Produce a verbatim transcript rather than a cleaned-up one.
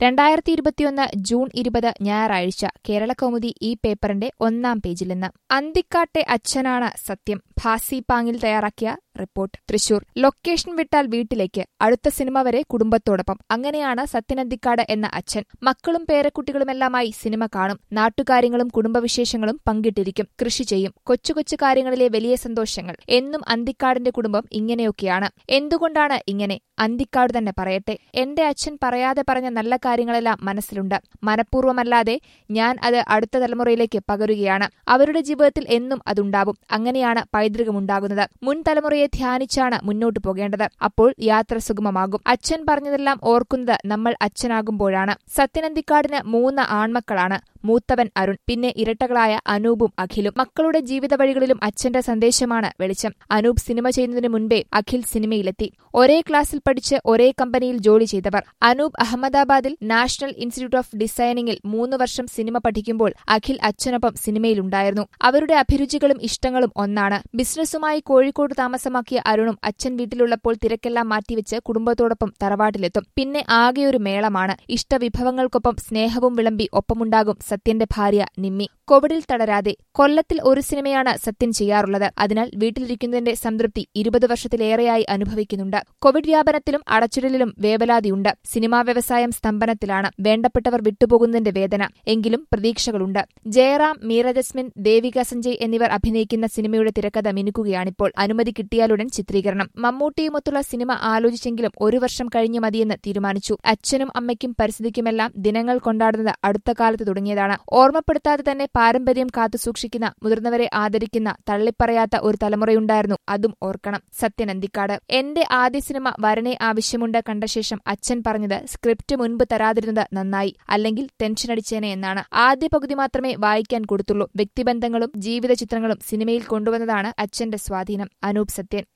രണ്ടായിരത്തി ഇരുപത്തിയൊന്ന് ജൂൺ ഇരുപത് ഞായറാഴ്ച കേരളകൗമുദി ഈ പേപ്പറിന്റെ ഒന്നാം പേജിൽ നിന്ന് അന്തിക്കാട്ടെ അച്ഛനാണ് സത്യം. ഭാസി പാങ്ങിൽ തയ്യാറാക്കിയ റിപ്പോർട്ട്. തൃശൂർ. ലൊക്കേഷൻ വിട്ടാൽ വീട്ടിലേക്ക്, അടുത്ത സിനിമ വരെ കുടുംബത്തോടൊപ്പം. അങ്ങനെയാണ് സത്യൻ അന്തിക്കാട് എന്ന അച്ഛൻ. മക്കളും പേരക്കുട്ടികളുമെല്ലാമായി സിനിമ കാണും. നാട്ടുകാര്യങ്ങളും കുടുംബവിശേഷങ്ങളും പങ്കിട്ടിരിക്കും. കൃഷി ചെയ്യും. കൊച്ചു കൊച്ചു കാര്യങ്ങളിലെ വലിയ സന്തോഷങ്ങൾ. എന്നും അന്തിക്കാടിന്റെ കുടുംബം ഇങ്ങനെയൊക്കെയാണ്. എന്തുകൊണ്ടാണ് ഇങ്ങനെ? അന്തിക്കാട് തന്നെ പറയട്ടെ. എന്റെ അച്ഛൻ പറയാതെ പറഞ്ഞ നല്ല കാര്യങ്ങളെല്ലാം മനസ്സിലുണ്ട്. മനഃപൂർവ്വമല്ലാതെ ഞാൻ അത് അടുത്ത തലമുറയിലേക്ക് പകരുകയാണ്. അവരുടെ ജീവിതത്തിൽ എന്നും അതുണ്ടാവും. അങ്ങനെയാണ് പൈതൃകമുണ്ടാകുന്നത്. മുൻ തലമുറയെ ധ്യാനിച്ചാണ് മുന്നോട്ടു പോകേണ്ടത്. അപ്പോൾ യാത്ര സുഗമമാകും. അച്ഛൻ പറഞ്ഞതെല്ലാം ഓർക്കുന്നത് നമ്മൾ അച്ഛനാകുമ്പോഴാണ്. സത്യൻ അന്തിക്കാടിന് മൂന്ന് ആൺമക്കളാണ്. മൂത്തവൻ അരുൺ, പിന്നെ ഇരട്ടകളായ അനൂപും അഖിലും. മക്കളുടെ ജീവിത വഴികളിലും അച്ഛന്റെ സന്ദേശമാണ് വെളിച്ചം. അനൂപ് സിനിമ ചെയ്യുന്നതിന് മുൻപേ അഖിൽ സിനിമയിലെത്തി. ഒരേ ക്ലാസ്സിൽ പഠിച്ച് ഒരേ കമ്പനിയിൽ ജോലി ചെയ്തവർ. അനൂപ് അഹമ്മദാബാദിൽ നാഷണൽ ഇൻസ്റ്റിറ്റ്യൂട്ട് ഓഫ് ഡിസൈനിംഗിൽ മൂന്നു വർഷം സിനിമ പഠിക്കുമ്പോൾ അഖിൽ അച്ഛനൊപ്പം സിനിമയിലുണ്ടായിരുന്നു. അവരുടെ അഭിരുചികളും ഇഷ്ടങ്ങളും ഒന്നാണ്. ബിസിനസ്സുമായി കോഴിക്കോട് താമസമാക്കിയ അരുണും അച്ഛൻ വീട്ടിലുള്ളപ്പോൾ തിരക്കെല്ലാം മാറ്റിവെച്ച് കുടുംബത്തോടൊപ്പം തറവാട്ടിലെത്തും. പിന്നെ ആകെയൊരു മേളമാണ്. ഇഷ്ടവിഭവങ്ങൾക്കൊപ്പം സ്നേഹവും വിളമ്പി ഒപ്പമുണ്ടാകും സത്യന്റെ ഭാര്യ നിമ്മി. കോവിഡിൽ തളരാതെ. കൊല്ലത്തിൽ ഒരു സിനിമയാണ് സത്യൻ ചെയ്യാറുള്ളത്. അതിനാൽ വീട്ടിലിരിക്കുന്നതിന്റെ സംതൃപ്തി ഇരുപത് വർഷത്തിലേറെയായി അനുഭവിക്കുന്നുണ്ട്. കോവിഡ് വ്യാപനത്തിലും അടച്ചിടലിലും വേവലാതിയുണ്ട്. സിനിമാ വ്യവസായം സ്തംഭനത്തിലാണ്. വേണ്ടപ്പെട്ടവർ വിട്ടുപോകുന്നതിന്റെ വേദന. എങ്കിലും പ്രതീക്ഷകളുണ്ട്. ജയറാം, മീര ജസ്മിൻ, ദേവിക സഞ്ജയ് എന്നിവർ അഭിനയിക്കുന്ന സിനിമയുടെ തിരക്കഥ മിനുക്കുകയാണിപ്പോൾ. അനുമതി കിട്ടിയാലുടൻ ചിത്രീകരണം. മമ്മൂട്ടിയുമൊത്തുള്ള സിനിമ ആലോചിച്ചെങ്കിലും ഒരു വർഷം കഴിഞ്ഞു മതിയെന്ന് തീരുമാനിച്ചു. അച്ഛനും അമ്മയ്ക്കും പരിസ്ഥിതിക്കുമെല്ലാം ദിനങ്ങൾ കൊണ്ടാടുന്നത് അടുത്ത കാലത്ത് തുടങ്ങിയതാണ്. ഓർമ്മപ്പെടുത്താതെ തന്നെ പാരമ്പര്യം കാത്തുസൂക്ഷിക്കുന്ന, മുതിർന്നവരെ ആദരിക്കുന്ന, തള്ളിപ്പറയാത്ത ഒരു തലമുറയുണ്ടായിരുന്നു. അതും ഓർക്കണം. സത്യൻ അന്തിക്കാട്. എന്റെ ആദ്യ സിനിമ വരനെ ആവശ്യമുണ്ട് കണ്ട ശേഷം അച്ഛൻ പറഞ്ഞത് സ്ക്രിപ്റ്റ് മുൻപ് തരാതിരുന്നത് നന്നായി, അല്ലെങ്കിൽ ടെൻഷനടിച്ചേനെ എന്നാണ്. ആദ്യ പകുതി മാത്രമേ വായിക്കാൻ കൊടുത്തുള്ളൂ. വ്യക്തിബന്ധങ്ങളും ജീവിത ചിത്രങ്ങളും സിനിമയിൽ കൊണ്ടുവന്നതാണ് അച്ഛന്റെ സ്വാധീനം. അനൂപ് സത്യൻ.